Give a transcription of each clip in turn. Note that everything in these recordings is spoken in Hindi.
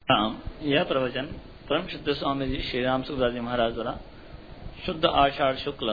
यह प्रवचन परम शुद्ध स्वामी जी श्री राम सुखदास जी महाराज द्वारा शुद्ध आषाढ़ शुक्ल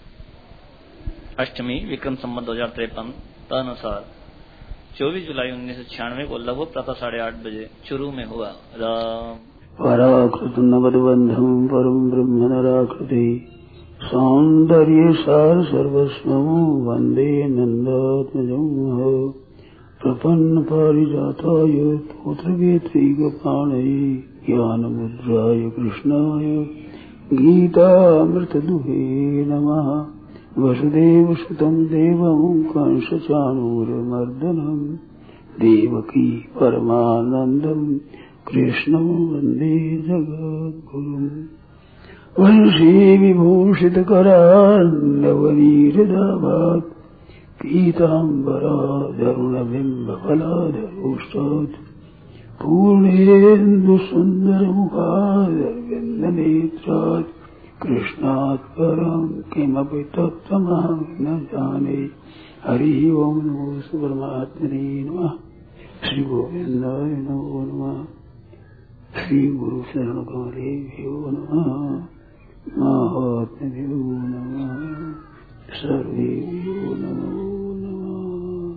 अष्टमी विक्रम संवत 2053 तदनुसार 24 जुलाई 1996 को लगभग प्रातः 8:30 बजे चुरू में हुआ। पराकृत नवदबंधम परम ब्रह्म नराकृति सौंदर्य सार सर्वस्वं वंदे नंदात्मजं प्रपन्न पारिजाताय पुत्रवेत्रैकपाणये ज्ञानमुद्राय कृष्णाय गीतामृतदुहे नमः। वसुदेवसुतं देवं कंसचाणूरमर्दनं देवकी परमानन्दं कृष्णं वन्दे जगद्गुरुम्। वंशी विभूषितकरान्नवनीरदाभात् पीताम्बराधरुणबिम्बफलाधरोष्टात् पूर्णेन्दुसुन्दरमुखादरविन्दनेत्रात् कृष्णात् परं किमपि तत्त्वमहं न जाने। हरिः ओं नमो परमात्मने नमः। श्री गोविन्दाय नमो नमः। श्री गुरु शरणकमलेभ्यो नमः। महात्मभ्यो नमः। सर्वेभ्यो नमो नमः।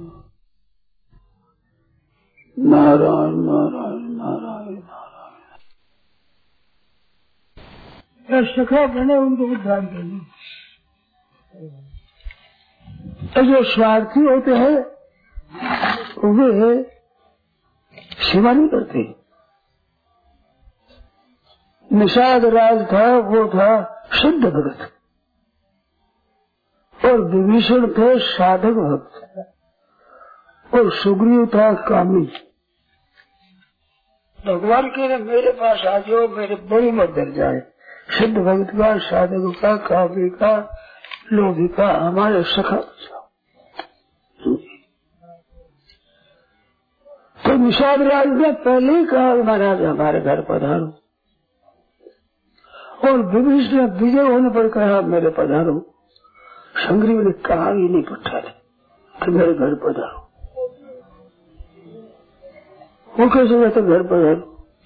नारायण नारायण नारायण नारायण। सखा बने उनको उद्धार करने। तो जो स्वार्थी होते हैं वे सेवा नहीं करते। निषाद राज था, वो था शुद्ध भगत, और विभीषण थे साधक भक्त, और सुग्रीव था कामी। भगवान कह रहे मेरे पास आ जाओ, मेरे बड़ी मदद जाए। शुद्ध भक्त का, साधक का, कामी का, लोभी का, हमारे सखा बचाओ। तो निषाद राज ने पहले ही कहा महाराज हमारे घर पधारो, और विभीषण ने विजय होने पर कहा मेरे पधारो। संग्रीव ने कहा ही नहीं पठाया कि मेरे घर पधारो। वो कैसे कहते घर पधारो?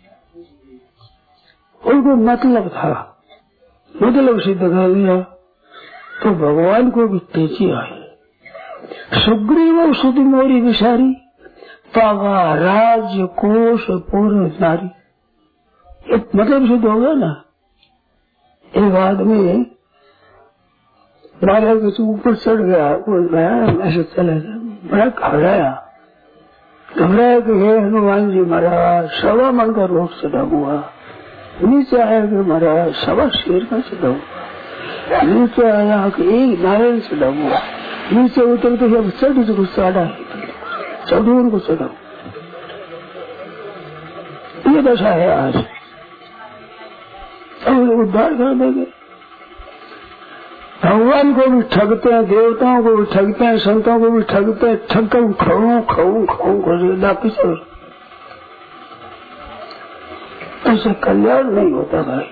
उनको मतलब था, मतलब सिद्ध कर लिया तो भगवान को भी तेजी आई। सुग्रीव सुध मोरी विसारी पावा राज्य कोश पूर्ण नारी। ये मतलब सिद्ध हो गया ना। एक आदमी महाराज के ऊपर चढ़ गया, वो गया ऐसे चले गया, बड़ा घबराया कि हे हनुमान जी महाराज 1.25 मन का रोग चढ़ा हुआ। नीचे आया कि महाराज 1.25 शेर का चढ़ा हुआ। नीचे आया कि 1 नारायण चढ़ा हुआ। नीचे उतर के जब चढ़ को चढ़ा चढ़ूर को चढ़ा। ये दशा है आज। अब उद्धार कर देंगे। भगवान को भी ठगते हैं, देवताओं को भी ठगते हैं, संतों को भी ठगते हैं। ठग कर खाऊं खाऊं खाऊं कर ऐसे कल्याण नहीं होता भाई।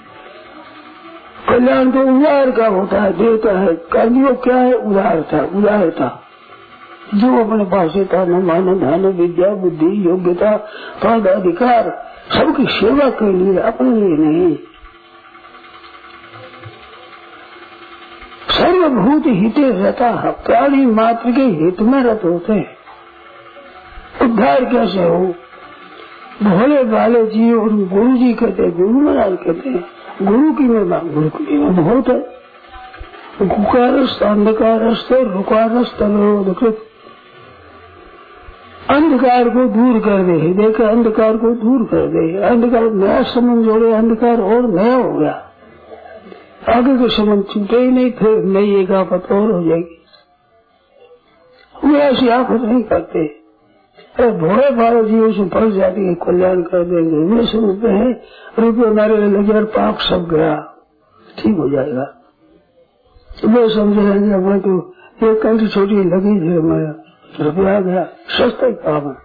कल्याण तो उदार का होता है, देवता है। कर्मियों क्या है? उदारता। उदारता जो अपने पास था, न मान धन विद्या बुद्धि योग्यता पद अधिकार सबकी सेवा के लिए, अपने लिए नहीं। सर्वभूत हिते रहता, प्राणी मात्र के हित में रत होते हैं। उद्धार कैसे हो? भोले भाले जी और गुरु जी कहते, गुरु महाराज कहते हैं गुरु की महिमा, गुरु की महिमा बहुत है। गुकारस्त अंधकारस्त रुकारस्त तलोदकृत। अंधकार को दूर कर दे, हृदय के अंधकार को दूर कर दे। अंधकार नया संबंध जोड़े, अंधकार और नया हो गया। आगे के संबंध छूटे ही नहीं, फिर नई एक आफत और हो जाएगी। वे ऐसी आफत नहीं करते। अरे भोले भाले जी उसमें फंस जाती है, कल्याण कर देंगे। वे समझते हैं रुपये मारे लगे और पाप सब गया, ठीक हो जाएगा। वे समझ लेंगे अपने तो एक कंठी छोटी लगी है, हमारा रुपया आ गया, सस्ता ही काम है।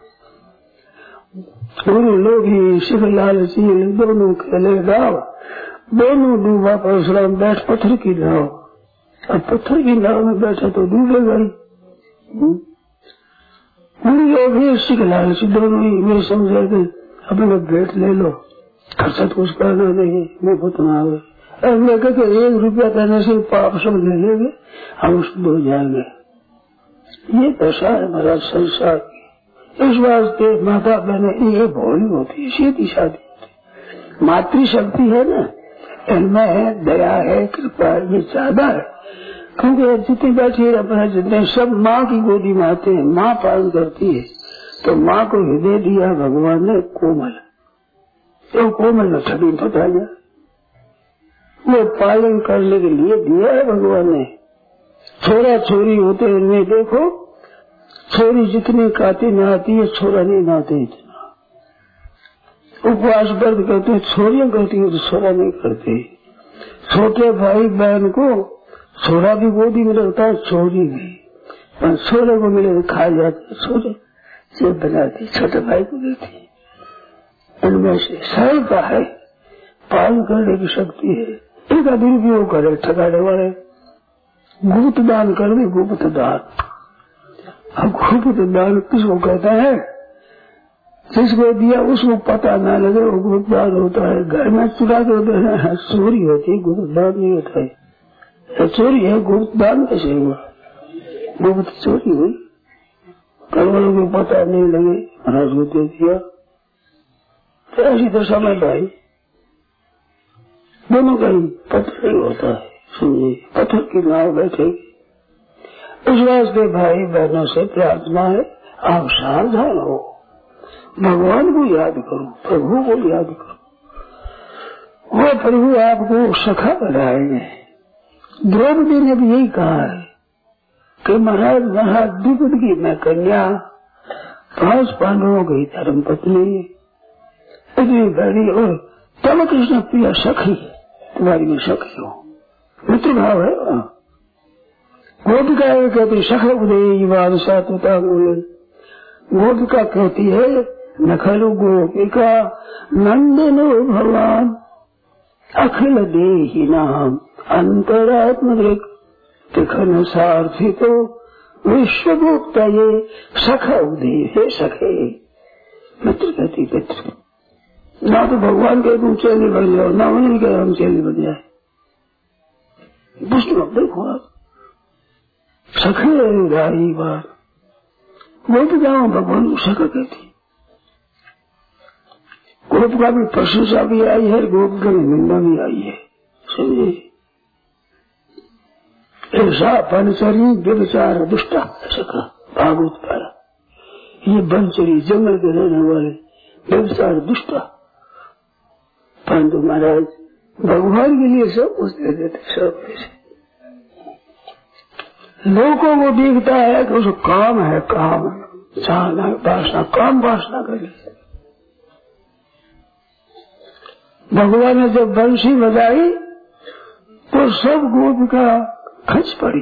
गुरु लोग ही शिव लालची दोनों खेले गाँव, दोनों डूबा परशुराम बैठ पत्थर की नाव। अब पत्थर की नाव में बैठा तो डूबेगा ही। गुरु लोग ही शिव लालची दोनों ही वे समझे अपने भेंट ले लो, खर्चा तो कुछ करना नहीं, मुफ्त में आवे। मैं कहते 1 रुपया देने से पाप सब ले लेंगे, हम शुद्ध हो जाएंगे। ये दशा है महाराज संसार की। इस वास्ते माता बहने ये भोली होती है, सीधी शादी होती। मातृशक्ति है ना, इनमें है दया है, कृपा ये ज्यादा है। क्योंकि जितनी बैठी है अपना जितने सब माँ की गोदी में आते हैं, माँ पालन करती है, तो माँ को हृदय दिया भगवान ने कोमल, तो कोमल में छवि पता गया, वो पालन करने के लिए दिया है भगवान ने। छोरा छोरी होते इनमें देखो, छोरी जितनी काती नहाती है, छोरा नहीं नहाते इतना। उपवास व्रत करते हैं, छोरियां करती है तो छोरा नहीं करते। छोटे भाई बहन को छोरा भी गोदी में लगता है, छोरी भी, पर छोरे को मिले तो खा जाते, छोरे से बनाती छोटे भाई को देती। इनमें से सरलता है, पालन करने की शक्ति है। एक दुरुपयोग करे ठगाने वाले, गुप्त दान कर दे, गुप्त दान। अब गुप्त दान किसको कहते हैं? जिसको दिया उसको पता न लगे वो गुप्त दान होता है। घर में चुरा के होते हैं, चोरी होती है, गुप्त दान नहीं होता है। चोरी है, गुप्त दान कैसे हुआ? गुप्त चोरी हुई, घर वालों को पता नहीं लगे, महाराज को दे दिया। तो ऐसी दशा में भाई दोनों का ही पत्थर ही होता है, समझे, पत्थर की नाव बैठेगी। इस वास्ते भाई बहनों से प्रार्थना है, आप सावधान हो, भगवान को याद करो, प्रभु को याद करो, वो प्रभु आपको सखा बनाएंगे। द्रौपदी ने भी यही कहा है कि महाराज महाद्विपद की मैं कन्या, 5 पांडवों की धर्म पत्नी, इतनी बड़ी, और तब कृष्ण प्रिय सखी, तुम्हारी भी सखी हो, मित्र भाव है। गोपिका कहती सख उदय सात्वता, गोपिका कहती है नखलु गोपिका नंदनो भगवान अखिल देहि नाम अंतरात्म तिखन सारथी तो विश्वगुप्ता ये सख उदय है सखे। मित्र कहती मित्र, ना तो भगवान के तुम चेली बन जाओ, ना उन्हीं के हम चेली बन जाए। विष्णु देखो आप सखे गाई बात, वो तो जाओ भगवान को सखा कहती। गोप का भी प्रशंसा भी आई है, गोप की निंदा भी आई है, समझे। ऐसा बनचरी व्यभिचार दुष्टा सखा भागवत पाया। ये बनचरी जंगल के रहने वाले व्यभिचार दुष्टा, परंतु महाराज भगवान के लिए सब कुछ दे देते, सब कुछ। लोगों को दिखता है कि उसको काम है, काम चाहना वासना, काम वासना करे। भगवान ने जब बंसी बजाई तो सब गोपिका खच पड़ी।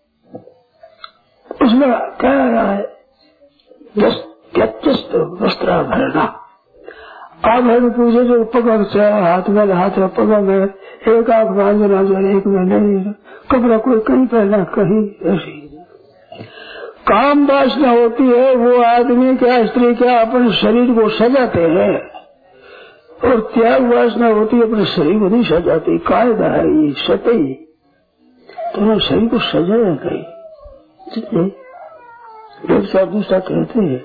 उसमें कह रहा है व्यत्यस्त वस्त्राभरणा, आभरण पूजे जो पकड़ से हाथ में पकड़ में, एक आंख बांधना जो एक में नहीं, कपड़ा कोई कहीं पहना कहीं ऐसी। काम वासना होती है, वो आदमी क्या स्त्री क्या अपने शरीर को सजाते हैं, और त्याग वासना होती है अपने शरीर को नहीं सजाती। कायदा है ये सतई, तो शरीर को सजाया कहीं व्यवसाय दूसरा कहते हैं।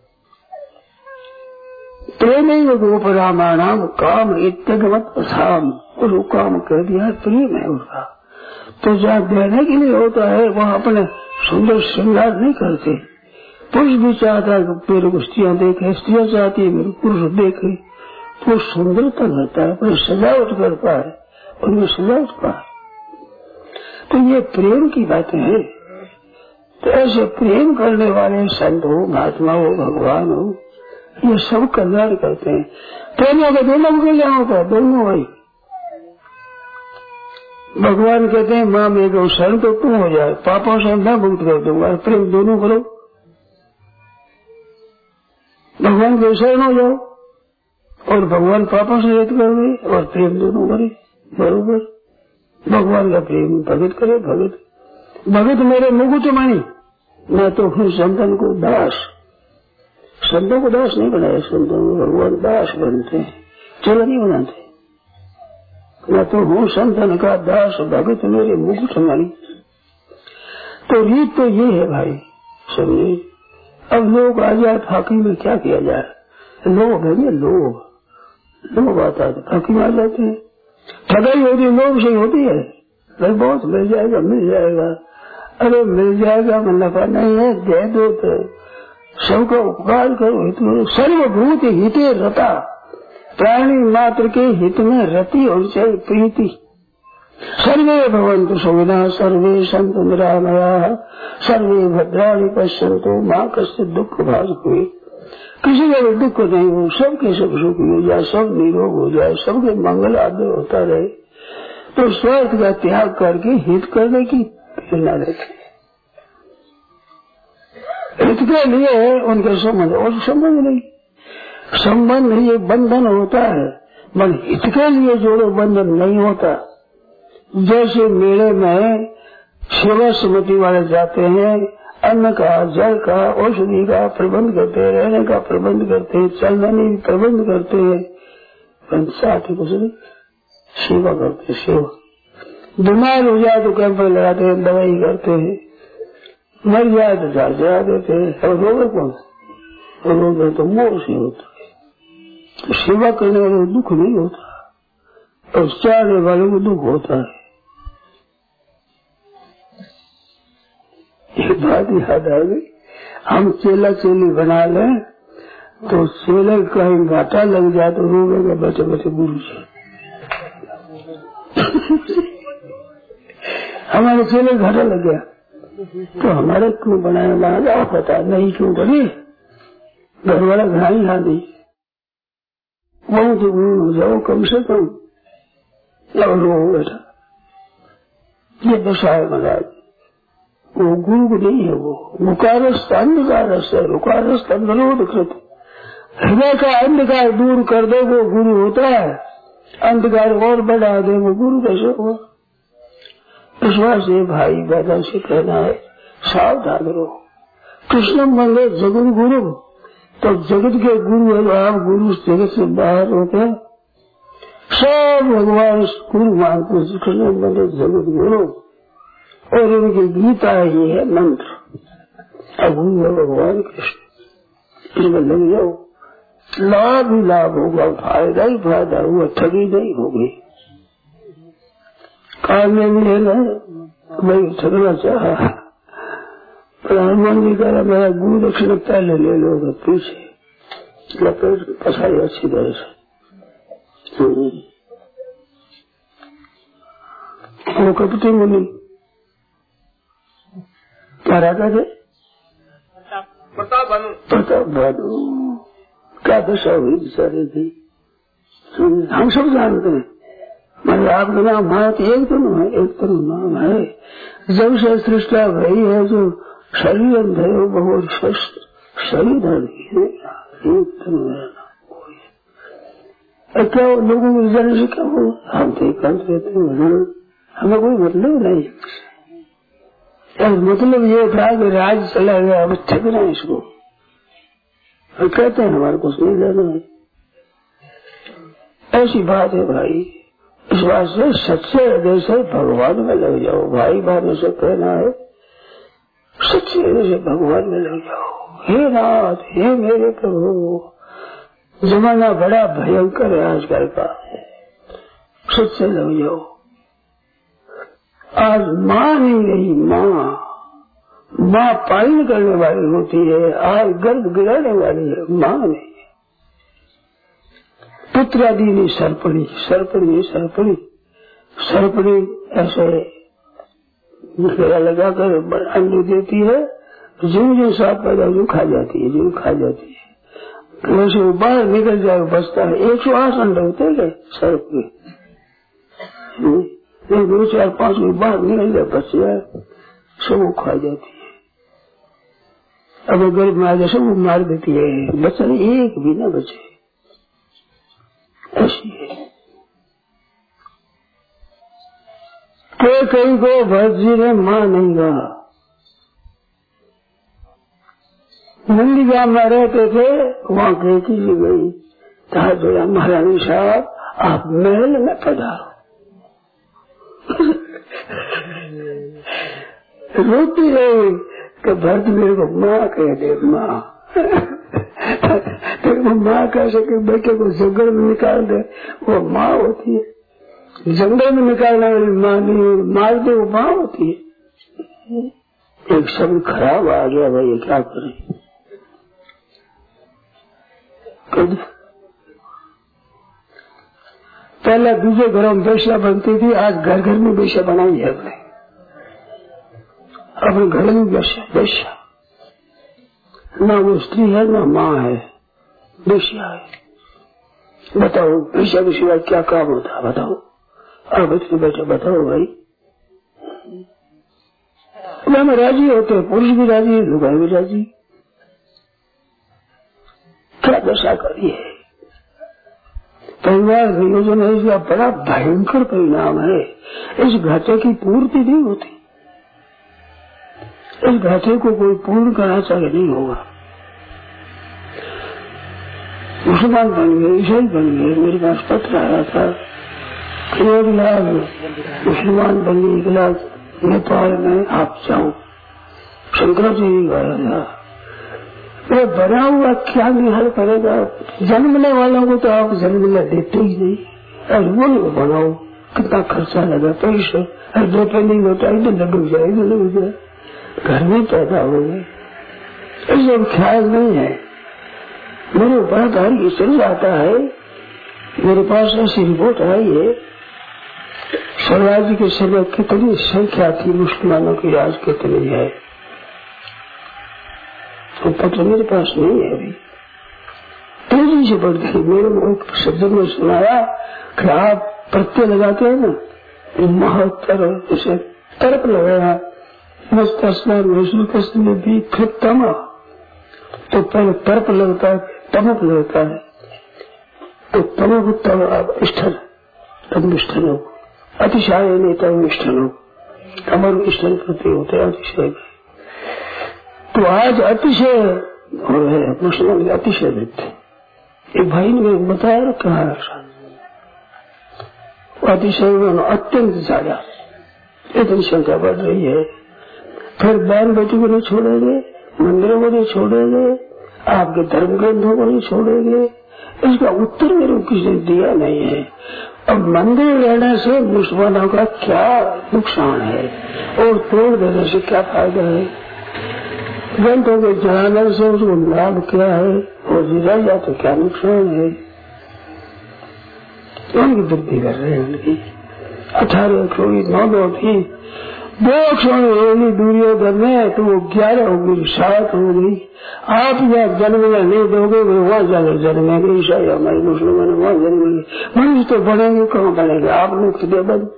प्रेम ही गोपरामाणाम काम इत्यगमत असाम, और काम कह दिया प्रेम है उसका। तो जहाँ देने के लिए होता है वहाँ अपने सुंदर श्रृंगार नहीं करते। पुरुष भी चाहता है कि मेरे को स्त्रियाँ देखे, स्त्रियाँ चाहती है मेरे पुरुष देखे, तो सुंदरता रहता है, अपनी सजावट करता है, उनमें सजावट का। तो ये प्रेम की बातें हैं। तो ऐसे प्रेम करने वाले संत हो, महात्मा हो, भगवान हो, ये सब कल्याण करते हैं। प्रेमियों का दोनों को कल्याण होता है, दोनों भाई। भगवान कहते हैं माँ मेरे शरण तो तू हो जाए, पापों से मैं मुक्त कर दूंगा। प्रेम दोनों करो, भगवान के शरण हो जाओ और भगवान पापों से रहित कर दे, और प्रेम दोनों करे बरोबर। भगवान का प्रेम भगत करे, भगत मेरे मुकुट मणि, मैं तो हूँ संतन को दास। संतों को दास नहीं बनाया, संतों को भगवान दास बनते हैं, चलो नहीं बनाते। मैं तो हूँ संतन का दास, भगत मेरे मुकुट मारी। तो रीत तो ये है भाई, समझे। अब लोग आ जाए फाकी में, क्या किया जाए, लोग है लोग आता है फाकी में आ जाते हैं। ठगाई होती है, लोग से होती है, भाई बहुत मिल जाएगा, अरे मिल जाएगा में नफा नहीं है, दे दो तो सबका उपकार करो। हित सर्वभूत हिते रता, प्राणी मात्र के हित में रति होनी चाहिए प्रीति। सर्वे भवन्तु सुखिनः, सर्वे सन्तु निरामयाः, सर्वे भद्राणि पश्यन्तु मां कश्चित् दुःख भाग् भवेत्। किसी का भी दुख नहीं हो, सबके सब सुखी हो जाए, सब निरोग हो जाए, सबके मंगल आदि होता रहे, तो स्वार्थ का त्याग करके हित करने की प्रेरणा रहती है। हित के लिए उनके संबंध, और संबंध नहीं, संबंध ये बंधन होता है, मन हित के लिए जोड़ो बंधन नहीं होता। जैसे मेले में सेवा समिति वाले जाते हैं, अन्न का, जल का, औषधि का प्रबंध करते हैं, रहने का प्रबंध करते हैं, चलने का प्रबंध करते हैं, साथ ही कुछ नहीं, सेवा करते हैं। सेवा बीमार हो जाए तो कैंप लगाते हैं, दवाई करते हैं, मर जाए तो झाड़ चढ़ा देते हैं। और रोग कौन, रोग तो मोह से होता है। सेवा करने वाले को दुख नहीं होता, और चाहने वाले को दुख होता है। एक बात याद आ गई, हम चेला चेली बना लें तो चेले कहीं घाटा लग जाए तो रोवेगा बचे बचे गुरु जी। हमारे चेले घाटा लग गया तो हमारे क्यों बनाया, लगा पता नहीं क्यों बने, घर वाला घर ही ला दी, बहुत हो जाओ कम से कम, और रो बेटा। ये दशा है महाराज, वो गुरु को नहीं है, वो मुकारस्त अंधकारस है, रुकारस्त अनुरोध कृत। हृदय का अंधकार दूर कर दो वो गुरु होता है, अंधकार और बढ़ा दे वो गुरु कैसे हुआ। विश्वास से भाई बहन से कहना है, सावधान रहो। कृष्ण मंदिर जगत गुरु, तो जगत के गुरु है, आप गुरु जगत से बाहर होते सब भगवान गुरु मानते। कृष्ण मंदिर जगत गुरु, और इनकी गीता ये है मंत्र, अब गुरु है भगवान कृष्ण। इसमें लग जाओ, लाभ ही लाभ होगा, फायदा ही फायदा हुआ, ठगी नहीं होगी। काम में भी है मैं ठगना चाहा, प्रधानमंत्री कह रहा मेरा गुरु दक्षिण पहले ले लो, पीछे लपेट पसाई अच्छी तरह से। वो कपटी मुनि क्या रहता थे, प्रताप भानु, क्या दशा हुई बेचारे थी, हम सब जानते हैं। मतलब आपका नाम भारत एक तो है, एक तो नाम है। जब से सृष्टा भई है जो शरीर अंधेरो बहुत शरीर धरी है, एक तो मेरा नाम कोई। क्या लोगों को जाने से क्या हो, हम तो एकांत रहते हैं, हमें कोई मतलब नहीं। मतलब ये था कि राज चला गया, अब ठगना है इसको, और कहते हैं हमारे कुछ नहीं लेना है। ऐसी बात है भाई। इस बात से सच्चे हृदय से भगवान में लग जाओ। भाई बहनों से कहना है, सच्चे हृदय से भगवान में लग जाओ। हे नाथ, हे मेरे प्रभु, जमाना बड़ा भयंकर है आजकल का, सच्चे लग जाओ। आज माँ नहीं रही, माँ पालन करने वाली होती है, आज गर्भ गिराने वाली है, माँ नहीं। पुत्रादि ने सरपणी, सरपणी सरपणी सरपणी ऐसे घेरा लगा कर अंडे देती है, जो सांप पैदा जो खा जाती है, जो खा जाती है, वैसे वो बाहर निकल जाए बचता है। 108 अंडे होते हैं सर्प के, 2 4 5 में बाहर निकल जाए बच जाए, सब वो खा जाती है। अब गर्भ में आ जाए सब वो मार देती है, बच्चा एक भी न बचे, ऐसी है। कई को भजी ने मां नहीं कहा, नंदीग्राम में रहते थे, वहाँ गई किसी गई कहा जोया महारानी साहब आप महल में पधारो। रोती रही कि भरत मेरे को माँ कह दे, माँ। तेरे को माँ कह सके, बेटे को जंगल में निकाल दे, वो माँ होती है। जंगल में निकालने वाली माँ नहीं, मार दे वो माँ होती है। एक शब्द खराब आ गया भाई, क्या करें। पहले दूसरे घरों में वेश्या बनती थी, आज घर घर में वेश्या बनाई है अपने घर में वेश्या। ना वो स्त्री है ना माँ है, वेश्या है। बताओ वेश्या के सिवा क्या काम होता है, बताओ आप इतने बैठे बताओ भाई। हम राजी होते हैं, पुरुष भी राजी, लुगाई भी राजी। क्या दशा करी है परिवार संयोजन है, इसका बड़ा भयंकर परिणाम है। इस घाटे की पूर्ति नहीं होती, इस घाटे को कोई पूर्ण करना चाहिए नहीं होगा। मुसलमान बन गए, ईसाई बन गए। मेरे पास पत्र आया था, मुसलमान बन गए नेपाल में, आप जाओ। शंकराचार्य गया था, वो बना हुआ क्या निहाल करेगा। जन्मने वालों को तो आप जन्मने देते ही नहीं, और वो नहीं बनाओ, कितना खर्चा लगा, पैसे दो नहीं होता, इधर लग जाए इधर लग जाए, घर में पैदा हो गए, इसलिए ख्याल नहीं है। मेरे बड़ा भारी चल जाता है। मेरे पास ऐसी रिपोर्ट आई है, स्वराज के समय कितनी संख्या थी मुसलमानों की, आज कितनी है तो पत्र मेरे पास नहीं है अभी, तेजी से बढ़ गई। मेरे एक सज्जन ने सुनाया कि आप प्रत्यय लगाते हैं ना, महत्तर उसे तर्क लगाया, मस्त स्नान में भी फिर तमा, तो पहले तर्प लगता है, तमक लगता है, तो तमक तब स्थल, तब निष्ठन हो, अतिशय नहीं तब निष्ठन हो, तमर स्थल प्रति होते हैं अतिशय। तो आज अतिशय हो रहे हैं मुसलमान, अतिशय व्यक्ति। एक भाई ने मेरे बताया कहा अतिशय अत्यंत ज्यादा, इतनी संख्या बढ़ रही है। फिर बहन बेटी को नहीं छोड़ेंगे, मंदिरों को नहीं छोड़ेंगे, आपके धर्म ग्रंथों को नहीं छोड़ेंगे। इसका उत्तर मेरे को किसी ने दिया नहीं है। अब मंदिर रहने से मुसलमानों का क्या नुकसान है और तोड़ देने से क्या फायदा है, ग्रंथों के जलाने से उसको लाभ क्या है और रह जाए तो क्या नुकसान है। उनकी वृद्धि कर रहे हैं, उनकी 18 छोड़ी 9 थी, 2 होगी दुर्योधन में, तो वो 11 हो गई, 7 हो गई। आप या जन्म में नहीं दोगे, वो वहाँ जाकर जन्मेंगे, ईसाई हमारे मुसलमान वहाँ जन्मेंगे। मनुष्य तो बनेंगे, कहाँ बनेंगे, आप लोग तो बन।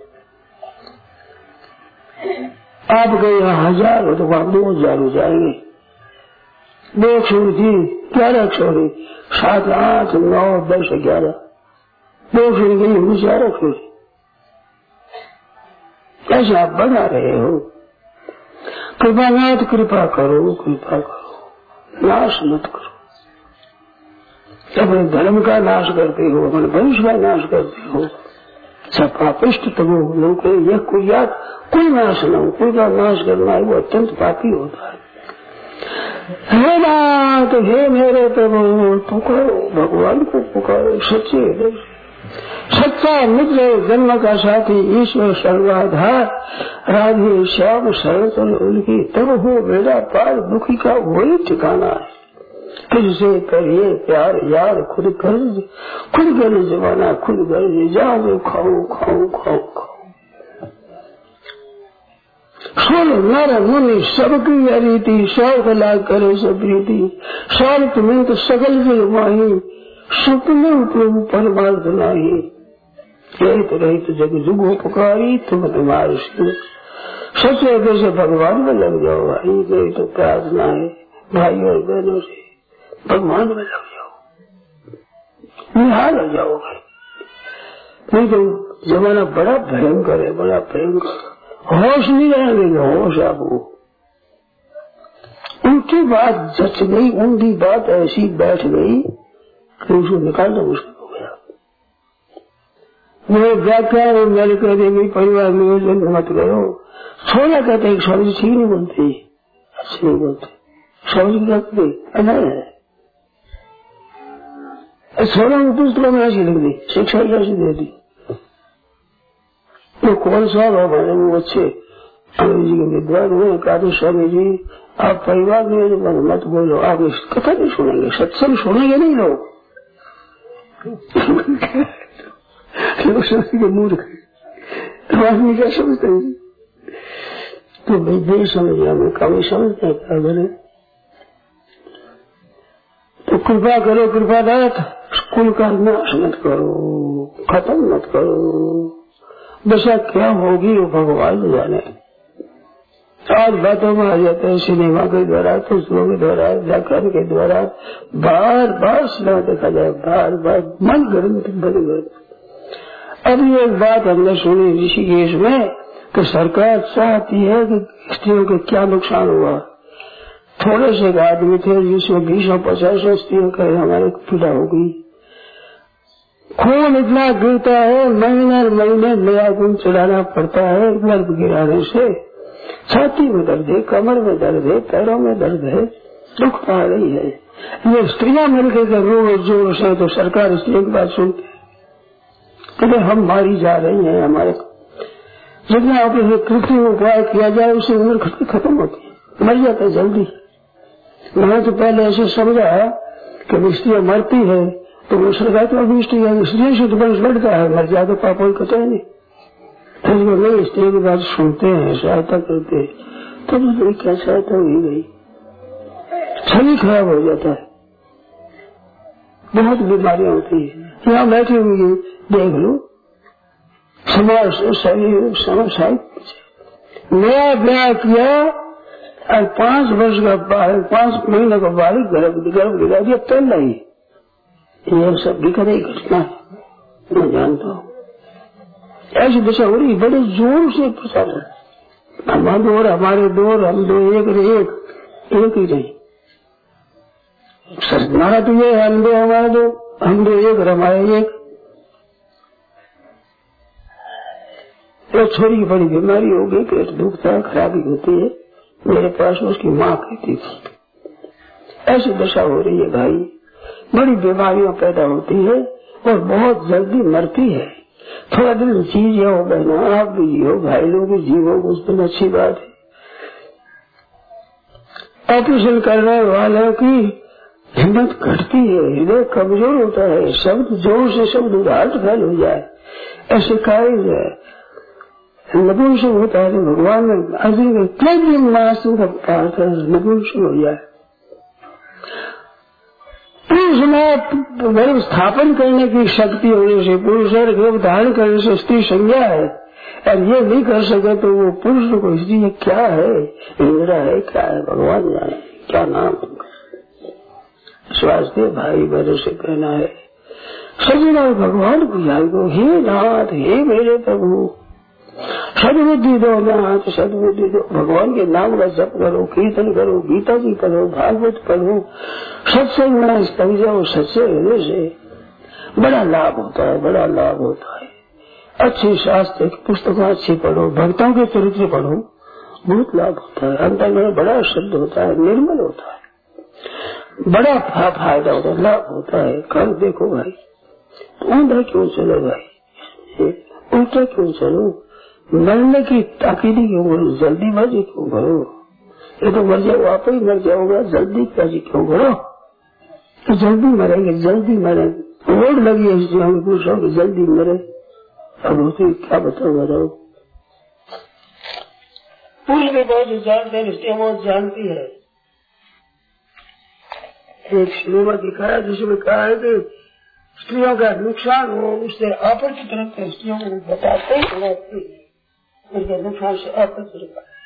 आप गए यहाँ 1000 हो तो वहाँ 2000 हो जाएंगे। 2 छोड़ी थी, 11 छोड़ी, 7, 8, 9, 10, 11, 2 छोड़ी गई, 11 छोड़ी। कैसे आप बना रहे हो। कृपानाथ कृपा करो, कृपा करो, नाश मत करो। अपने धर्म का नाश करते हो, अपने भविष्य का नाश करते हो। सब पापिष्ट तब लोग यह कोई नाश न हो, कोई का नाश करना है वो अत्यंत पापी होता है। हे नाथ, हे मेरे प्रभु, पुकारो भगवान को, पुकारो सच्चे हृदय से। सच्चा मित्र जन्म का साथी ईश्वर सर्वाधार, राधे श्याम सरल उनकी, तब हो मेरा पार दुखी का वही ठिकाना है। किससे करिए प्यार यार, खुद कर जमाना, खुद कर जाओ, खाओ खाओ खाओ खाओ। सुन नर मुनि सबकी रीति, 100 लाख करे सब रीति, शांत में तो सकल जल माही, सुपने प्रभु परमार्थ नाही। यही तो रही तो जग जुगो पुकारी, तुम तुम्हारे सच्चे हृदय से भगवान में लग जाओ भाई। यही तो प्रार्थना है भाई और बहनों से, भगवान में लग जाओ, निहाल हो जाओगे। नहीं तो जमाना बड़ा भयंकर है, बड़ा भयंकर। होश नहीं रहेंगे, होश आपको उनकी बात जच गई, उनकी बात ऐसी बैठ गई कि उसको निकालना मुश्किल हो गया। वो व्याख्या मेरे कहते भाई परिवार नियोजन मत करो। सोना कहते हैं स्वामी जी ठीक नहीं बोलते, अच्छे नहीं बोलते। स्वामी जी क्या कहते ऐसा है, सोना में पुस्तकों में ऐसी लिख दी, शिक्षा ऐसी दे दी। तो कौन साहब हमारे वो अच्छे अंग्रेजी के विद्वान हुए, कहा स्वामी जी आप परिवार में मत बोलो, आप इस कथा नहीं सुनेंगे, सत्संग सुनेंगे नहीं लोग। मूर्ख आदमी क्या समझते हैं, तो भाई नहीं समझ हमें कभी समझते हैं क्या करें। तो कृपा करो, कृपा दात स्कूल का नाश मत करो, खत्म मत करो। दशा क्या होगी वो भगवान जाने। आज बातों में आ जाते हैं सिनेमा के द्वारा, पुस्तकों के द्वारा, व्याकरण के द्वारा, बार बार सिनेमा देखा जाए, बार बार मन गर्म बने गर्म। अभी एक बात हमने सुनी ऋषिकेश में कि सरकार चाहती है कि स्त्रियों के क्या नुकसान हुआ। थोड़े से आदमी थे जिसमें 20-50 स्त्रियों का हमारे पीड़ा हो गई। खून इतना गिरता है, महीने नया खून चढ़ाना पड़ता है गर्भ गिराने से। छाती में दर्द है, कमर में दर्द है, पैरों में दर्द है, दुख पा रही है। ये स्त्रियां मिलकर रोज जोर से तो सरकार स्त्रियों की बात सुनती है, कहते हम मारी जा रही हैं। हमारे जितना कृत्रिम उपाय किया जाए उससे उम्र खत्म होती है, मर जाता है जल्दी। मैंने तो पहले ऐसे समझा कि स्त्रियां मरती है तो वो सरकार तो अभी स्त्रियों से तो वंश बढ़ता है, मर जाए तो पापा कहते हैं नहीं। नहीं स्त्रियों की बात सुनते हैं, सहायता करते हैं, तो क्या सहायता हुई गई, शरीर खराब हो जाता है, बहुत बीमारियां होती है। यहाँ बैठे हुए देख लो, समाज शरीर साहित्य नया ब्याह किया और 5 वर्ष का 5 महीने का बालक गर्भ गिरा दिया, पहला ही ये सब दिखा ही घटना है, मैं जानता हूँ। ऐसी दशा हो रही, बड़े जोर से प्रचार है। हमारे दो हमारे दो, हम दो एक ही नहीं। नारा तो ये हम दो हमारे दो, हम दो एक और हमारे एक। तो छोरी की बड़ी बीमारी हो गई, पेट दुखता है, खराबी होती है। मेरे पास उसकी माँ कहती थी ऐसी दशा हो रही है भाई, बड़ी बीमारियां पैदा होती है और बहुत जल्दी मरती है। थोड़ा दिन जी जाओ बहना, आप भी जियो, भाई लोग भी जीवो, उस दिन अच्छी बात है। ऑपरेशन करने वालों की हिम्मत घटती है, हृदय कमजोर होता है, शब्द जोर से शब्द उदाहट फैल हो जाए, ऐसे कार्य है। नपुंसक होता है तो भगवान ने अर्जुन के कई मासों का पाठ नपुंसक हो जाए। पुरुष में गर्भ स्थापन करने की शक्ति होने से, पुरुष गर्भ धारण करने से स्त्री संज्ञा है, और ये नहीं कर सके तो वो पुरुष को स्त्री क्या है, इंद्रा है, क्या है, भगवान जाने क्या नाम। स्वास्थ्य भाई बहनों से कहना है सजना भगवान को याद करो, हे नाथ, हे मेरे प्रभु, सदबुद्धि दो नाथ, सदबुद्धि दो। भगवान के नाम का जप करो, कीर्तन करो, गीता जी पढ़ो, भागवत पढ़ो, सत्संग में कभी जाओ, सच्चे हृदय से बड़ा लाभ होता है, बड़ा लाभ होता है। अच्छी शास्त्र की पुस्तकें अच्छी पढ़ो, भक्तों के चरित्र पढ़ो, बहुत लाभ होता है। अंतर में बड़ा शुद्ध होता है, निर्मल होता है, बड़ा फायदा होता है, लाभ होता है। कल देखो भाई, ऊंधा क्यों चलो भाई, उल्टा क्यों चलो, मरने की ताकीदी क्यों करो, जल्दीबाजी क्यों करो, ये तो मर जाओ, आप ही मर जाओगे, जल्दीबाजी क्यों करो, तो जल्दी मरेंगे, जल्दी मरेंगे। रोड लगी है इसलिए हम पूछ रहा हूँ जल्दी मरे, अब उसे क्या बताओ। पुरुष भी बहुत जानते हैं, स्त्रियां बहुत जानती है। एक सिनेमा दिखाया जिसमें कहा है कि स्त्रियों का नुकसान हो उससे आपत्ति तरफ के स्त्रियों को बताते ही उसके नुकसान से आपत्ति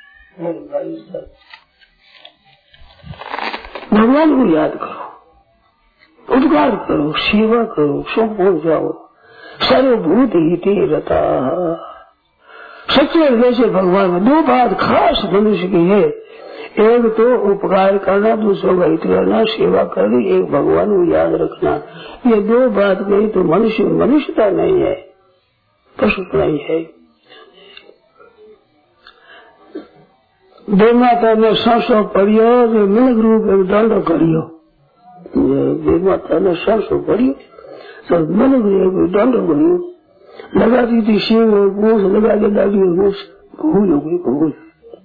भगवान को याद करो, उपकार करो, सेवा करो, सब हो जाओ। सर्वभूत हिते रता, सच्चे हृदय से भगवान में 2 बात खास मनुष्य की है। एक तो उपकार करना, दूसरों का हित करना, सेवा करनी, एक भगवान को याद रखना। ये दो बात नहीं तो मनुष्यता नहीं है, पशुता ही है। दे माता ने सांसों पढ़ियो, जो मिलक रूप एक दंड करियो। दे माता ने सांसों पढ़ियो, तो मिलक रूप एक दंड करियो। लगाती थी सिंह और पूछ, लगा के दादी और पूछ, भूल हो गई भूल।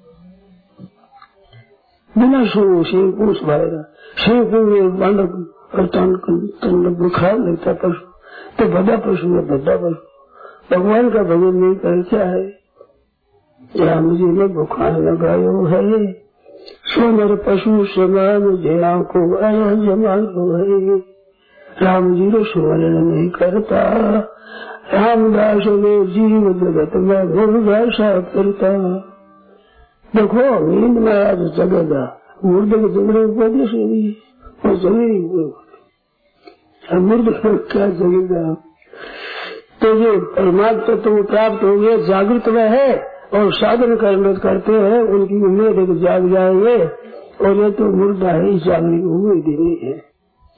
बिना सुनो सिंह पूछ भाएगा, सिंह पूछ दंड बुखार लगता पशु, तो बड़ा पशु है, बड़ा पशु। भगवान का भजन नहीं कर क्या है? राम जी ने बुखार लगायो है, सो मेरे पशु समान जना को आया जमान हो है। राम जी को स्मरण नहीं करता, रामदास ने जीव जगत में गुरदासा करता। देखो नींद में आज जगेगा, मुर्दे के जगड़े उपदेश से भी और जगेगी, मुर्दे क्या जगेगा? तो जो परमात्मा तो प्राप्त हो गए, जागृत में है और साधन कर्म करते हैं, उनकी उम्मीद है कि जाग जाएंगे, और ये तो मुर्दा है, जागने की उम्मीद ही नहीं है।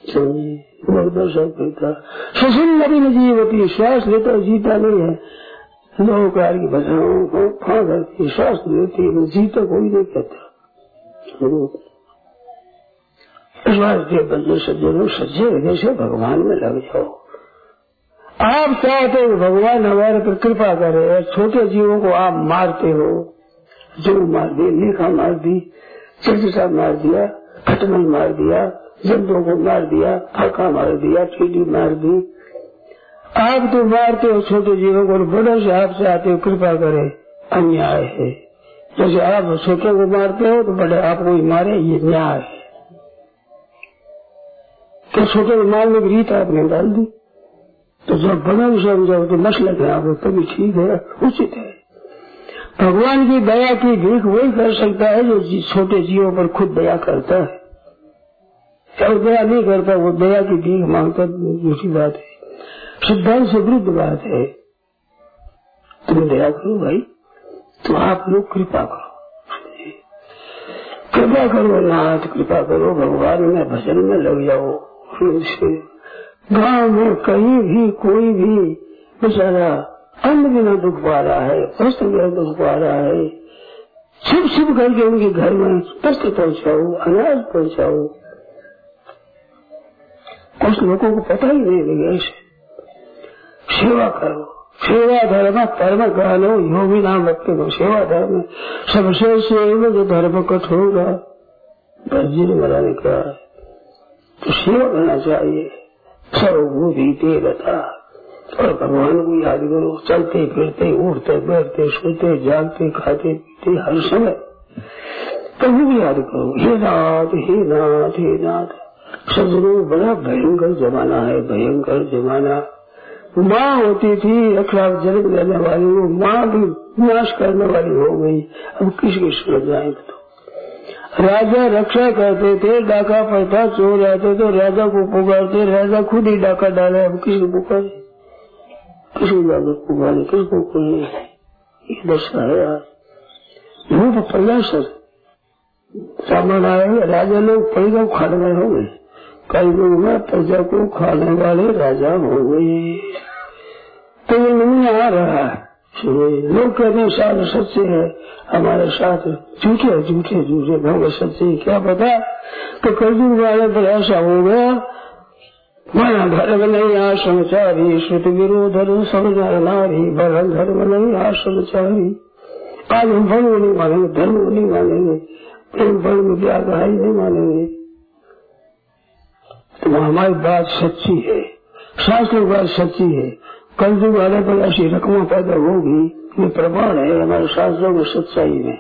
सुसुंदरी में जीवती, श्वास लेता जीता नहीं है। लोकार की भजनों को फांदर की श्वास लेती है, जीता कोई नहीं कहता। श्वास के बदले सज्जनों सज्जे जैसे भगवान में लग जाओ। आप चाहते हो भगवान हमारे पर कृपा करे, छोटे जीवों को आप मारते हो, जो मार दी, लेखा मार दी, चिड़चिड़ा मार दिया, खटमल मार दिया, जंतुओं को मार दिया, फाका मार दिया, चीटी मार दी। आप तो मारते हो छोटे जीवों को, बड़ों से आप चाहते हो कृपा करे, अन्याय है। जैसे आप छोटों को मारते हो तो बड़े आपको ही मारे, ये न्याय है। तो छोटे को मारने की रीत आपने डाल दी, तो जब बड़ों को समझाओ तो मसला है आपको, तभी ठीक है, उचित है। भगवान की दया की भीख वही कर सकता है जो छोटे जीवों पर खुद दया करता है, और दया नहीं करता वो दया की भीख मांगता, दूसरी बात है, सिद्धांत से विरुद्ध बात है। तुम दया करो भाई, तो आप लोग कृपा करो, कृपा करो नाथ, कृपा करो, भगवान में भजन में लग जाओ। गांव में कहीं भी कोई भी बेचारा अन्न बिना दुख पा रहा है, वस्त्र बिना दुख पा रहा है, छुप छुप करके उनके घर में वस्त्र पहुंचाओ, अनाज पहुंचाओ। कुछ लोगों को पता ही नहीं लगे, सेवा करो, सेवा धर्म परम ज्ञानो योगी नाम रखते हो। सेवा धर्म सबसे सेवा जो धर्म कठोर भर्जी ने बना निकला, तो सेवा करना चाहिए। सर्वभूति देवता, और भगवान को याद करो, चलते फिरते, उठते बैठते, सोते जागते, खाते पीते, हर समय प्रभु को याद करो। हे नाथ हे नाथ हे नाथ। सज्जनों बड़ा भयंकर जमाना है, भयंकर जमाना। माँ होती थी 1 लाख जन्म लेने वाली, वो माँ भी विनाश करने वाली हो गई। अब किसकी सुन जाए? तो राजा रक्षा करते थे, डाका पड़ता, चोर आते तो राजा को पुकारते, राजा खुद ही डाका डाले। अब किसको पुकारे? किसको जाकर पुकारे? किसको कोई? ये दशा है आज। रूप प्रयास सामान आए, राजा लोग प्रजा को खाने वाले हो गए, कई लोग में प्रजा को खाने वाले राजा हो गए। तो ये नहीं आ रहा है। लोग कहते हैं साथ सच्चे है, हमारे साथ झूठे झूठे झूठे भगवत सच्चे, क्या पता तो कलयुग वाले पर ऐसा हो गया। माया धर्म नहीं आश्रमचारी, श्रुति विरोध समझा नारी, बल धर्म नहीं आश्रमचारी। आज हम फल को नहीं मानेंगे, धर्म को नहीं मानेंगे, प्रेम फल में व्याग्रही नहीं मानेंगे। तो हमारी बात सच्ची है, शास्त्र की बात सच्ची है। कलयुग वाले पर ऐसी रकमा पैदा होगी, ये प्रमाण है हमारे शास्त्रों की सच्चाई में।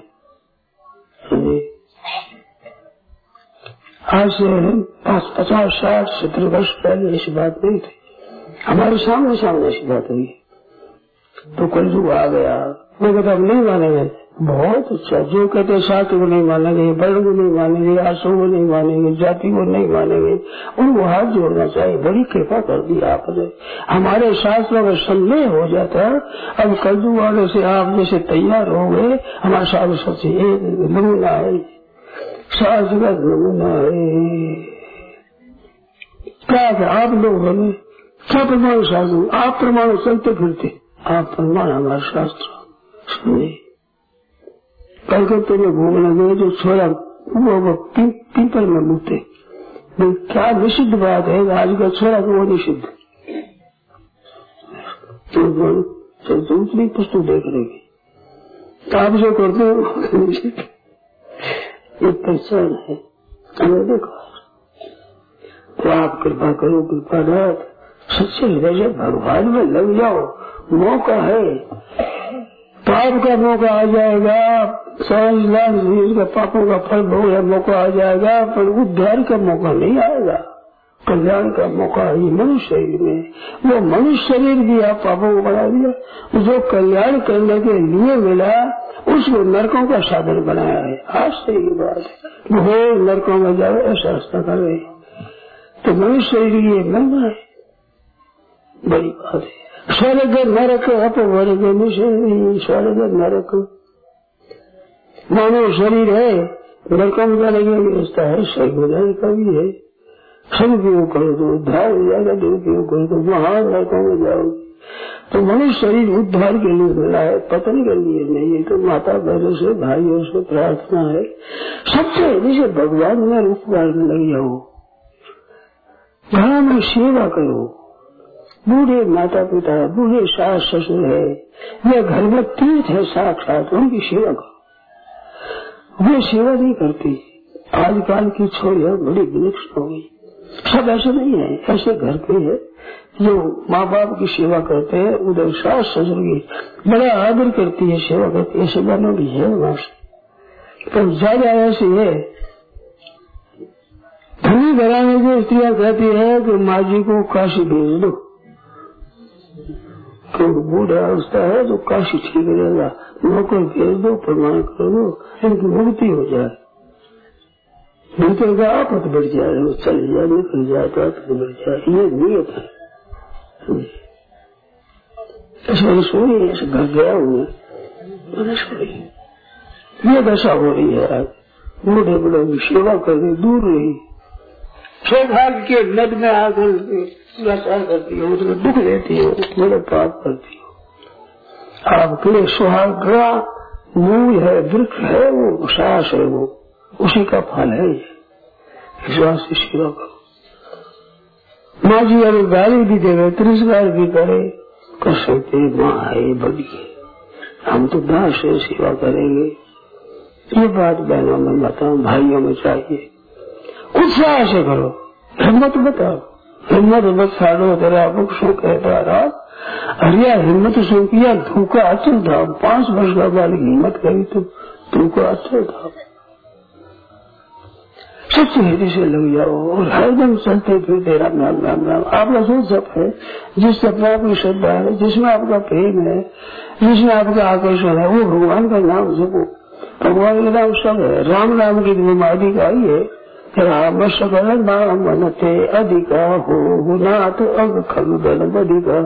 आज से 50, 60, 70 वर्ष पहले ऐसी बात नहीं थी, हमारे सामने ऐसी बात हुई। तो कलयुग आ गया, वो कहता अब नहीं मानेंगे, बहुत अच्छा। जो कहते शास्त्र को नहीं मानेंगे, वर्ण को नहीं मानेंगे, आश्रम को नहीं मानेंगे, जाति को नहीं मानेंगे, उनको हाथ जोड़ना चाहिए। बड़ी कृपा कर दी आपने, हमारे शास्त्रों का संदेह हो जाता। अब कलयुग वाले से आप जैसे तैयार हो गए, हमारे साथ सच्ची नमूना है। सारा जगत घूमना है। क्या आप लोग बोले क्या प्रमाण साधु, आप प्रमाण चलते फिरते, आप प्रमाण हमारे शास्त्र सुने। कलकत्ते में घूमने गए जो छोरा वो पीपल में मुते, क्या निषिद्ध बात है आज का छोरा को वो निषिद्ध। तो दूसरी पुस्तक देख लेगी आप जो करते हो ये पहचान है। हमें देखो तो आप कृपा करो, कृपा रात सच्चे हृदय से भगवान में लग जाओ। मौका है, पाप का मौका आ जाएगा, 100 लाख का पापों का फल भोग मौका आ जाएगा, पर उद्धार का मौका नहीं आएगा। कल्याण का मौका है मनुष्य शरीर में। वो मनुष्य शरीर भी आप पापों को बना दिया, जो कल्याण करने के लिए मिला उसको नरकों का साधन बनाया है। आश्चर्य की बात है, वो नरकों में जाए ऐसा रास्ता कर रहे। तो मनुष्य शरीर ये महिमा है, बड़ी बात है। स्वर्ग नरक अपवर्ग स्वर्ग नरक, मानव शरीर है, नरकों में जाने की व्यवस्था है, स्वर्ग में जाने का भी है। सदुपयोग करो तो उद्धार हो जाएगा, दुरुपयोग करो तो वहां नरकों में जाओगे। तो मनुष्य शरीर उद्धार के लिए मिला है, पतन के लिए नहीं है। तो माता बहनों से भाइयों से प्रार्थना है सबसे जैसे भगवान में उपकार में लग जाओ, घर में सेवा करो। बूढ़े माता पिता, बूढ़े सास ससुर है, वे घर में तीर्थ है साक्षात, उनकी सेवा करो। वे सेवा नहीं करती। आजकल की छोरियां बड़ी विलक्षण हो गई। सब ऐसे नहीं है, ऐसे घर के है जो माँ बाप की सेवा करते हैं, उधर सास ससुर की बड़ा आदर करती है, सेवा करती है। ऐसे बनो भी है वहां से, पर ज्यादा ऐसे है। धनी घराने की स्त्रियां कहती है कि माँ जी को काशी भेज दो, क्योंकि बूढ़ा अवस्था है तो काशी ठीक रहेगा, नौकर भेज दो, प्रमाण कर दो, इनकी मुक्ति हो जाए। भीतर का आपत बढ़ जाए, वो चल जाए, निकल जाए तो आपत बढ़ जाए, ये नियत है। ऐसे सोई ऐसे घर गया हुआ मैंने सोई, ये दशा हो रही है आज। बूढ़े बूढ़े की सेवा करके दूर रही, सौभाग्य के नद में आकर दुराचार करती है, उसमें दुख लेती है, बड़े पाप करती है। आपके सुहाग्रा मूल है, वृक्ष है, वो सास है, वो उसी का फल है। विश्वास से सेवा करो। माँ जी अगर गाली भी देवे, तिरस्कार भी करे, कर सकते माँ है, बड़ी है, हम तो दास से सेवा करेंगे। ये बात बहनों में बताओ, भाइयों में चाहिए उत्साह से करो, हिम्मत बताओ, हिम्मत बत साड़ो तेरा मुख सो कहता रहा। हरिया हिम्मत सो किया, धूका अचल था। 5 वर्ष का बालक हिम्मत करी तो धूका अचल था। सच्चे हृदय से लग जाओ और हरदम चलते फिरते राम राम राम राम। आपका जो जप है, जिस जप में आपकी श्रद्धा है, जिसमें आपका प्रेम है, जिसमें आपका आकर्षण है, वो भगवान का नाम जपो। भगवान का नाम सब है। राम नाम की बीमारी का ही है, राम सकल नाम मनते अधिका हो नाथ अग खल बल अधिका।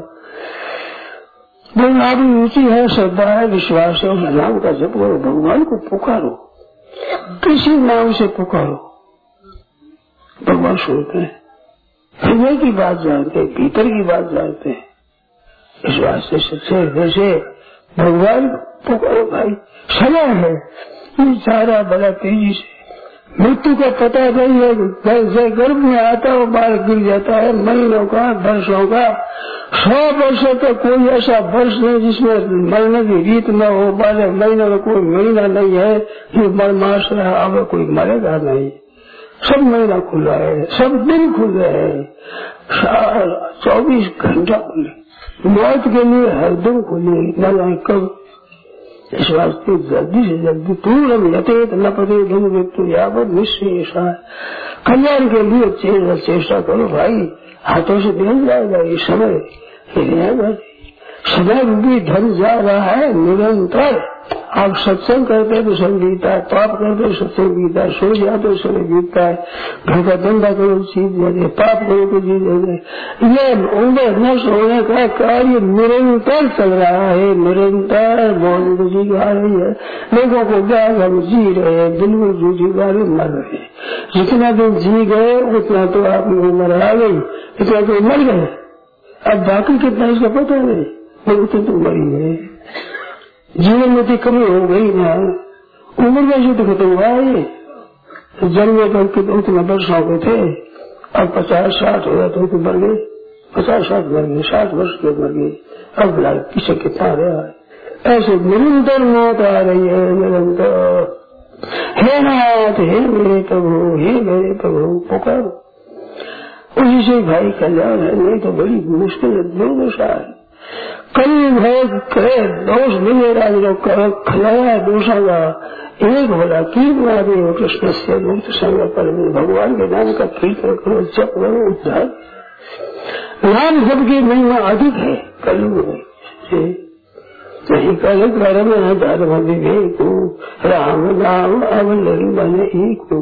जब आपकी रुचि है, श्रद्धा है, विश्वास है, उस नाम का जप करो, भगवान को पुकारो, किसी नाम से पुकारो, भगवान सुनते हैं। हृदय की बात जानते हैं, भीतर की बात जानते हैं। इस वास्ते सच्चे हृदय से भगवान पुकारो भाई। समय है ये सारा बड़ा तेजी से, मृत्यु का पता नहीं है, गर्भ में आता है बाल गिर जाता है, महीनों का, वर्षों का। 100 वर्षों तक कोई ऐसा वर्ष नहीं जिसमें मरने की रीत न हो। 12 महीनों का कोई महीना नहीं है ये मर मास रहा, अब कोई मरेगा नहीं। सब महीना खुला है, सब दिन खुले है, 24 घंटा खुले। मौत के लिए हर दिन खुले, न कब। इस वास्ते जल्दी से जल्दी पूर्ण यतेत न पदे धन व्यक्ति यावत निश्चय। कल्याण के लिए चेष्टा करो भाई, हाथों से मिल जाएगा ये समय। समय भी धन जा रहा है निरंतर, आप सत्संग करते तो सब बीतता है, पाप करते सत्संग बीतता है, सो जाते समय बीतता है, घर का धंधा करो चीज जाते, पाप करो तो चीज जाते। ये उम्र नष्ट होने का कार्य निरंतर चल रहा है, निरंतर बहुत जी गा रही है। लोगों को क्या हम जी रहे हैं, बिल्कुल जूझी गा रहे, मर रहे हैं। जितना दिन जी गए उतना तो आपकी उम्र आ गई, इतना तो मर गए। अब बाकी कितना इसका पता नहीं, उतने तो मरी गए। जीवन में तो कमी हो गई ना, उम्र वैसे तो खत्म हुआ है। जन्म करके तो उतना वर्षों के थे, अब 50-60 हो गए तो मर गए, 50-60 मर गए, 60 वर्ष के मर गए। अब पीछे कितना रहा है। ऐसे निरंतर मौत आ रही है, निरंतर। हे नाथ, हे मेरे प्रभु, हे मेरे प्रभु पुकारो। उसी से भाई कल्याण है, नहीं तो बड़ी मुश्किल दुर्दशा है। कई भय दोष मिलेगा जो खलाया दोषा का एक बोला कीर्तन आदि हो कृष्ण से मुक्त संग पर भगवान के नाम का कीर्तन करो, जप करो, उद्धार। नाम जप की महिमा अधिक है कलयुग में। नहीं कलयुग में धर्म विवेक राम नाम अवलरी बने एक हो।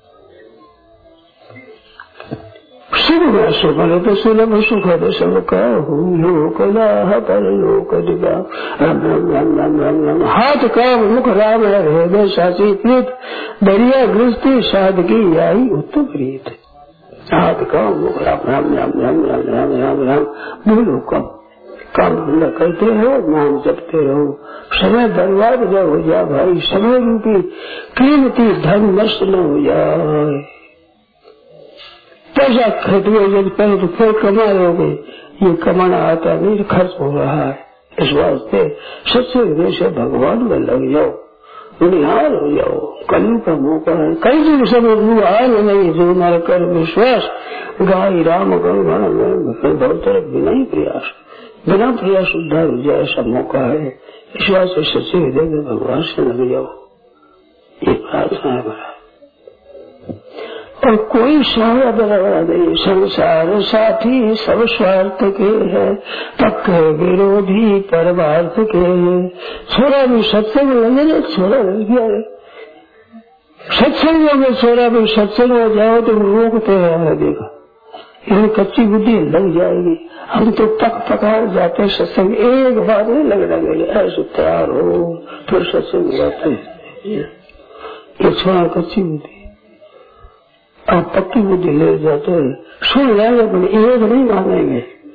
सुख में सुख तो सुलभ सुख सब कहूँ लोक लाह पर लोक दिगा। राम राम राम राम राम राम। हाथ काम मुख राम हृदय साची प्रीत, दरिया गृहस्थी साधकी आई उत्तम प्रीत। हाथ काम मुख राम राम राम राम राम राम राम राम। बोलो कम काम धंधा करते रहो, नाम जपते रहो। समय बर्बाद न हो जाए भाई, समय रूपी कीमती धन नष्ट न हो जाए। पैसा खरीदो जब पहले तो फिर कमा लोगे, ये कमाना आता नहीं, खर्च हो रहा है। इस वास्ते सच्चे हृदय से भगवान में लग जाओ, निहाल हो जाओ। कलयुग का मौका है, कई दिन सब हाल नहीं जो नर कर विश्वास गाय राम गण बिना ही प्रयास, बिना प्रयास उद्धार हो जाए, ऐसा मौका है। इस वास्ते सच्चे हृदय में भगवान से लग जाओ, ये प्रार्थना है बड़ा। और कोई सहारा बराबर नहीं, संसार साथी सब स्वार्थ के है, पक्के विरोधी परमार्थ के है। छोरा भी सत्संग लगे, छोरा लग गया है सत्संगों में, छोरा भी सत्संग हो जाओ तो रोकते हैं। देखा इन्हें कच्ची बुद्धि लग जाएगी। हम तो पका जाते सत्संग, एक बार नहीं लगना गए, ऐसे तैयार हो फिर सत्संग जाते। ये छोरा कच्ची बुद्धि, आप पक्की बुद्धि ले जाते हैं, सुन लेंगे पर एक नहीं मानेंगे,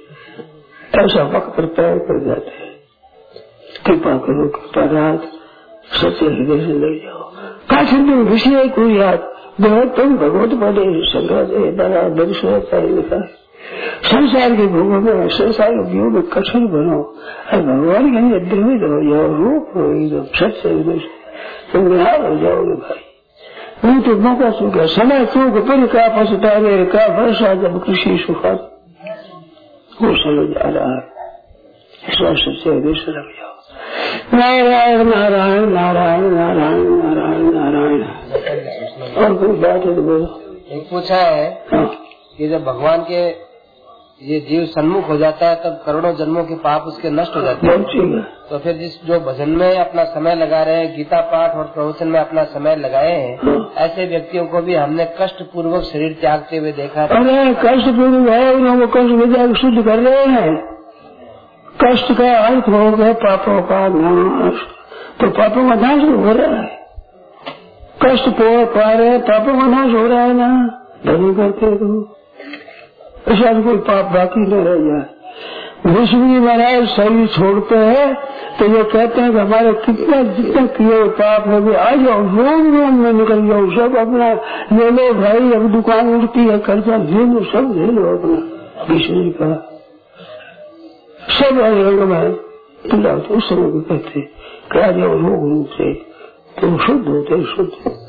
ऐसा वक्त पर तैयार कर जाते हैं। कृपा करो, कृपा रात सच्चे हृदय से ले जाओ। काशी तुम विषय को याद बहुत तुम भगवत पदे शंकराचार्य द्वारा दर्शनाचार्य लिखा है। संसार के भोगों में, संसार के जीव में कठिन बनो, भगवान के लिए द्रवित हो जाओ, रूप हो एकदम सच्चे हृदय से तुम निहाल हो जाओगे भाई। नहीं तो मौका चूक है, समय चूक पर का पछतावे का वर्षा जब कृषि सुखा वो समझ आ रहा है। इस बार सच्चे हृदय से लग जाओ। नारायण नारायण नारायण नारायण नारायण नारायण। और कोई बात है तो बोलो। एक पूछा है कि जब भगवान के ये जीव सन्मुख हो जाता है तब करोड़ों जन्मों के पाप उसके नष्ट हो जाते हैं। तो फिर जो भजन में अपना समय लगा रहे हैं, गीता पाठ और प्रवचन में अपना समय लगाए हैं, ऐसे व्यक्तियों को भी हमने कष्ट पूर्वक शरीर त्यागते हुए देखा है। अरे कष्ट पूर्वक है, उनको कष्ट विद्या शुद्ध कर रहे हैं। कष्ट का अर्थ हो गया पापों का नाश, तो पापों का नाश हो रहा है। कष्ट पा रहे, पापों का नाश हो रहा है ना, भजन करते तो ऐसा कोई पाप बाकी न रह जाए। विष्णु महाराज शरीर छोड़ते हैं तो ये कहते हैं कि हमारे कितना जितना किए पाप है आ जाओ, रोम रोम में निकल जाओ, सब अपना ले लो भाई। अब दुकान उठती है, कर्जा ले लो, सब ले लो अपना। विष्णु का सब रंग में तुला तो उस समय भी कहते आ जाओ रोग रूप से तुम शुद्ध होते शुद्ध।